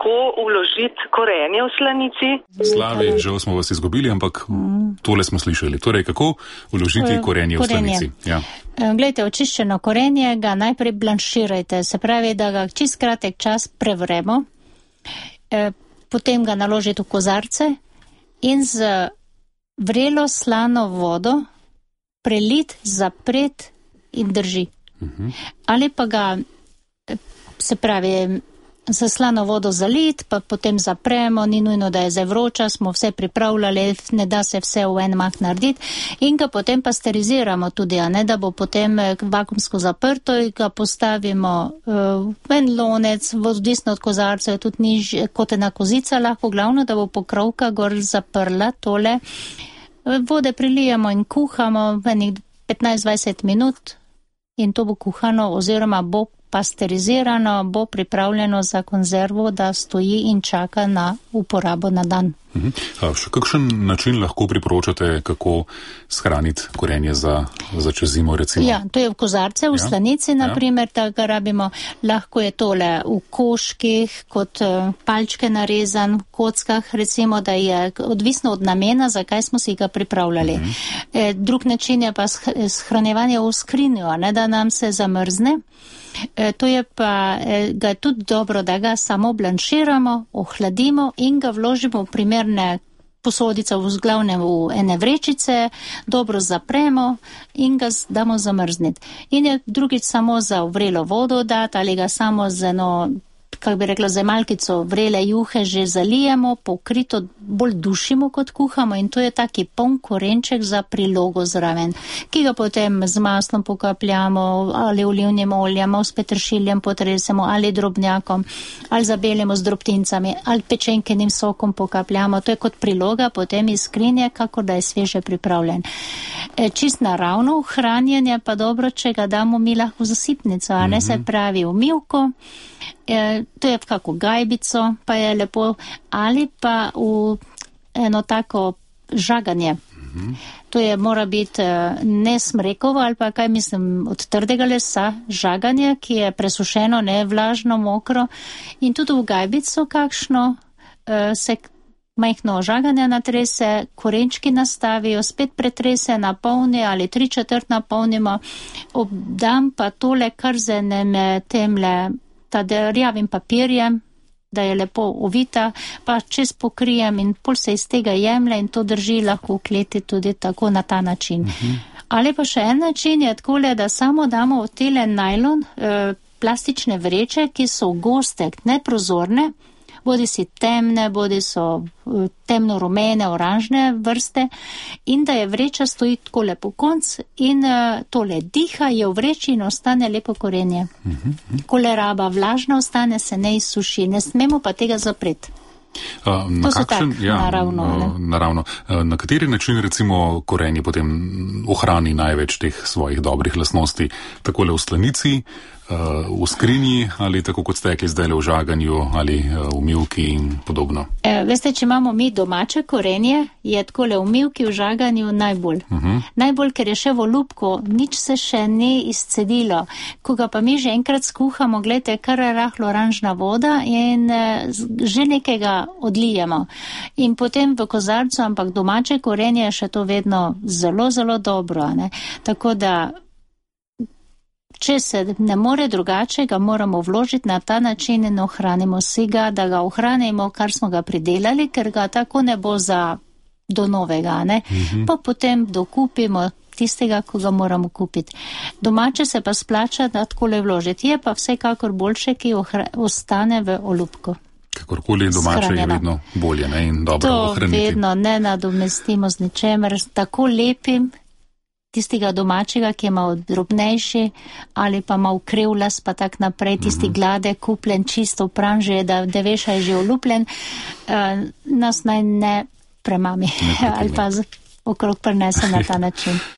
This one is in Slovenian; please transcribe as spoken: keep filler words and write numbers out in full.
kako vložiti korenje v slanici. Slavi, žal smo vas izgubili, ampak tole smo slišali. Torej, kako vložiti korenje v slanici? Ja. Glejte, očiščeno korenje ga najprej blanširajte, se pravi, da ga čist kratek čas prevremo, potem ga naložite v kozarce in z vrelo slano vodo prelit, zapret in drži. Uh-huh. Ali pa ga, se pravi, za slano vodo zalit, pa potem zapremo, ni nujno, da je zdaj vroča, smo vse pripravljali, ne da se vse v en mah narediti in ga potem pasteriziramo tudi, a ne, da bo potem vakuumsko zaprto in ga postavimo uh, v en lonec, odvisno od kozarca, tudi niž, kot ena kozica lahko, glavno, da bo pokrovka gor zaprla tole. Vode prilijemo in kuhamo v enih petnajst do dvajset minut in to bo kuhano oziroma bo pasterizirano, bo pripravljeno za konzervo, da stoji in čaka na uporabo na dan. Uh-huh. A, še kakšen način lahko priporočate, kako shraniti korenje za, za čez zimo, recimo? Ja, to je v kozarce, v ja. slanici, naprimer, ja. da ga rabimo. Lahko je tole v koških, kot uh, palčke narezan, v kockah, recimo, da je odvisno od namena, zakaj smo si ga pripravljali. Uh-huh. E, drug način je pa shranjevanje v skrinjo, ne, da nam se zamrzne. E, to je pa, e, ga je tudi dobro, da ga samo blanširamo, ohladimo in ga vložimo v primerne posodice, v glavnem v ene vrečice, dobro zapremo in ga damo zamrzniti. In je drugič samo za vrelo vodo dati ali ga samo z eno, kako bi rekla, zemalkico vrele juhe že zalijemo, pokrito bolj dušimo kot kuhamo in to je taki poln korenček za prilogo zraven, ki ga potem z maslom pokapljamo ali olivnim oljem, s peteršiljem potresemo ali drobnjakom, ali zabelimo z drobtincami, ali pečenkenim sokom pokapljamo. To je kot priloga potem iz skrinje, kako da je sveže pripravljen. E, čist naravno hranjenje pa dobro, če ga damo mi lahko v zasipnico, a ne, se pravi v mivko. E, to je v kako gajbico, pa je lepo, ali pa v eno tako žaganje. Uh-huh. To je, mora biti ne smrekovo, ali pa kaj mislim, od trdega lesa, žaganje, ki je presušeno, ne vlažno, mokro. In tudi v gajbico kakšno e, se majhno žaganje natrese, korenčki nastavijo, spet pretrese, napolni ali tri četrt napolnimo, obdam pa tole kar z enem temle rjavim papirjem, da je lepo ovita, pa čez pokrijem in pol se iz tega jemlje in to drži lahko v kleti tudi tako na ta način. Uh-huh. Ali pa še en način je takole, da samo damo v tele najlon, eh, plastične vreče, ki so goste, neprozorne, bodi si temne, bodi so temno rumene, oranžne vrste in da je vreča stoji tako lepo konc in uh, tole diha, je v vreči in ostane lepo korenje. Uh-huh. Koleraba vlažna ostane, se ne izsuši, ne smemo pa tega zapreti. Uh, na to so kakšen, tak, ja, naravno. Uh, naravno. Uh, na kateri način recimo korenje potem ohrani največ teh svojih dobrih lastnosti? Takole v slanici, uh, v skrinji ali tako kot ste rekli zdaj v žaganju ali uh, v mivki in podobno? E, veste, če imamo mi domače korenje, je takole v mivki, v žaganju najbolj. Uh-huh. Najbolj, ker je še v olupku, nič se še ni izcedilo. Ko ga pa mi že enkrat skuhamo, gledajte, kar je rahlo oranžna voda in uh, že nekega odlijemo. In potem v kozarcu, ampak domače korenje je še to vedno zelo, zelo dobro. Ne? Tako da, če se ne more drugače, ga moramo vložiti na ta način in ohranimo si ga, da ga ohranimo, kar smo ga pridelali, ker ga tako ne bo za do novega. Ne? Mm-hmm. Pa potem dokupimo tistega, ko ga moramo kupiti. Domače se pa splača, da takole vložiti. Je pa vsekakor boljše, ki ohra- ostane v olupku. Kakorkoli domače Shranjena. Je vedno bolje, ne, in dobro to ohraniti. To vedno ne nadomestimo z ničemer, tako lepim tistega domačega, ki je malo drobnejši ali pa malo krevlas, pa tak naprej, tisti mm-hmm. glade, kupljen, čisto pran že, da deveša je že olupljen, uh, nas naj ne premami ne ali pa z, okrog prenese na ta način.